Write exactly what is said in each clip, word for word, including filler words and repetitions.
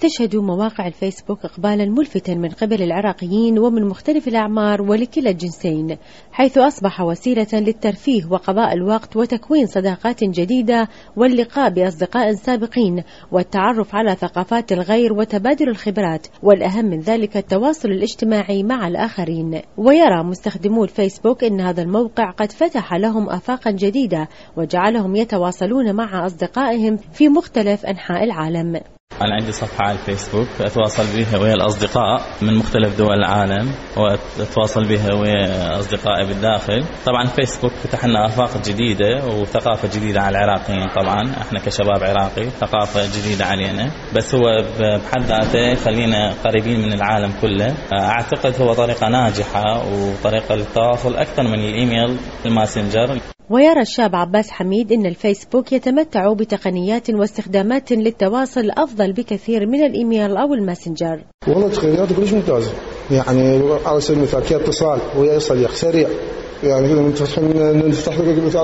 تشهد مواقع الفيسبوك إقبالا ملفتا من قبل العراقيين ومن مختلف الأعمار ولكلا الجنسين، حيث أصبح وسيلة للترفيه وقضاء الوقت وتكوين صداقات جديدة واللقاء بأصدقاء سابقين والتعرف على ثقافات الغير وتبادل الخبرات، والأهم من ذلك التواصل الاجتماعي مع الآخرين. ويرى مستخدمو الفيسبوك أن هذا الموقع قد فتح لهم آفاقا جديدة وجعلهم يتواصلون مع أصدقائهم في مختلف أنحاء العالم. أنا عندي صفحة على الفيسبوك أتواصل بها ويا الأصدقاء من مختلف دول العالم وأتواصل بها ويا أصدقائي بالداخل. طبعا الفيسبوك فتح لنا آفاق جديدة وثقافة جديدة على العراقيين، طبعا احنا كشباب عراقي ثقافة جديدة علينا، بس هو بحد ذاته يخلينا قريبين من العالم كله. أعتقد هو طريقة ناجحة وطريقة للتواصل أكثر من الإيميل الماسنجر. ويرى الشاب عباس حميد أن الفيسبوك يتمتع بتقنيات واستخدامات للتواصل أفضل بكثير من الإيميل أو الماسنجر. والله تقنياته كلش ممتازة، يعني على سبيل المثال كاتصال ويا صديق سريع، يعني كذا نفتح نفتح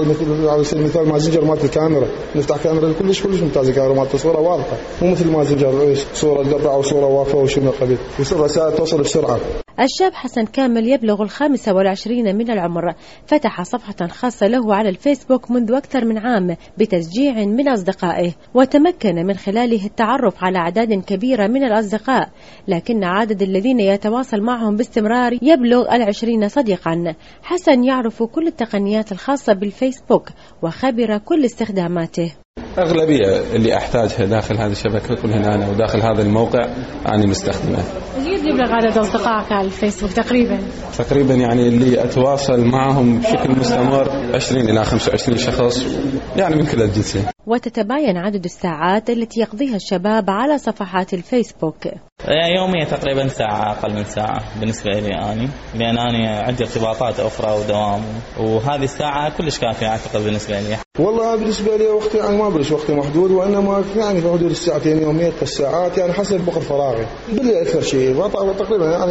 على سبيل المثال ماسنجر مالت الكاميرا، نفتح كاميرا كلش كلش ممتازة، كاميرا مالت الصورة واضحة، مو مثل ماسنجر صورة قطع أو صورة وافة وشو من قبل، يصير رسائل توصل بسرعة. الشاب حسن كامل يبلغ الخامسة والعشرين من العمر، فتح صفحة خاصة له على الفيسبوك منذ أكثر من عام بتشجيع من أصدقائه، وتمكن من خلاله التعرف على أعداد كبيرة من الأصدقاء، لكن عدد الذين يتواصل معهم باستمرار يبلغ العشرين صديقا. حسن يعرف كل التقنيات الخاصة بالفيسبوك وخبر كل استخداماته. أغلبية اللي أحتاجها داخل هذه الشبكة كلها أنا وداخل هذا الموقع أنا مستخدمه. قد يبلغ عدد أصدقائك على الفيسبوك تقريبا؟ تقريبا يعني اللي أتواصل معهم بشكل مستمر عشرين إلى خمسة وعشرين شخص، يعني من كل الجنسين. وتتباين عدد الساعات التي يقضيها الشباب على صفحات الفيسبوك. يوميا تقريبا ساعة، أقل من ساعة بالنسبة لي أنا، لأن أنا عندي ارتباطات أخرى ودوام، وهذه الساعة كلش كافية أعتقد بالنسبة لي. والله بالنسبة لي وقتي يعني ما بلش وقتي محدود، وإنما يعني في حدود الساعتين يوميا الساعات، يعني حسب وقت فراغي. بالليل أكثر شيء تقريبا يعني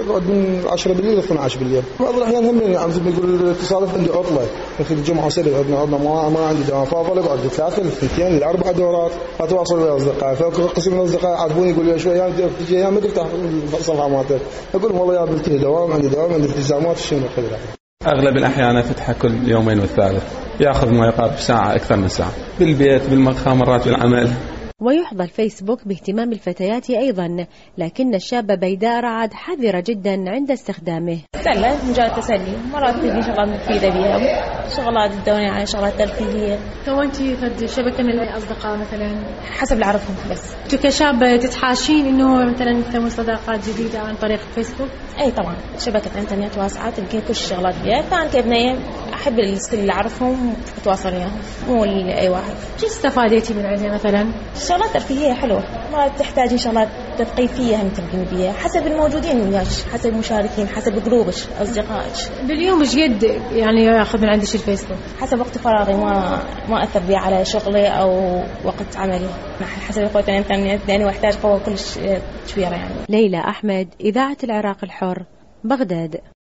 من عشرة بالليل ل اثني عشر بالليل. بعض الأحيان هم يعني زي ما يقول تصادف عندي عطلة، مثل الجمعة وسبت عندنا عطلة ما ما عندي دوام، فأظل أقعد ثلاثة الاثنين الأربع دورات أتواصل ويا أصدقائي. فقسم من الأصدقاء عاتبوني يقول لي شوي يعني تجي أيام ما تفتح الصفحة مالتك، أقول والله يا بنتي دوام عندي دوام عندي التزامات الشيء مقدر. أغلب الأحيان أفتحها كل يومين والثالث، يأخذ ما يقارب ساعة أكثر من ساعة بالبيت بالمقهى مرات بالعمل. ويحظى الفيسبوك باهتمام الفتيات أيضا، لكن الشابة بيداء رعد حذرة جدا عند استخدامه. سلة مجال تسلي، مرات تلقي شغلات مفيدة بيها، شغلات تدوني على شغلات ترفيهية. كونتي قد شبكة من الأصدقاء مثلا؟ حسب اللي أعرفهم بس. أنتوا كشابة تتحاشين إنه مثلا تكون صداقات جديدة عن طريق الفيسبوك؟ أي طبعا، شبكة إنترنت واسعة تلقين كل الشغلات بيها، فأنا كابنية أحب الكل اللي أعرفهم أتواصل وياهم، مو أي واحد. شو استفادتي من عندها مثلا؟ شغلات ترفيهية حلوة، ما تحتاجين شغلات تثقيفية هم تلقين بيها، حسب الموجودين وياك، حسب المشاركين، حسب جروبك أصدقائك. باليوم إيش قد يعني ياخذ من عندك الفيسبوك؟ حسب وقت فراغي، ما ما أثر بيه على شغلي أو وقت عملي، حسب قوة الإنترنت لأني وأحتاج قوة كلش كبيرة يعني. ليلى أحمد، إذاعة العراق الحر، بغداد.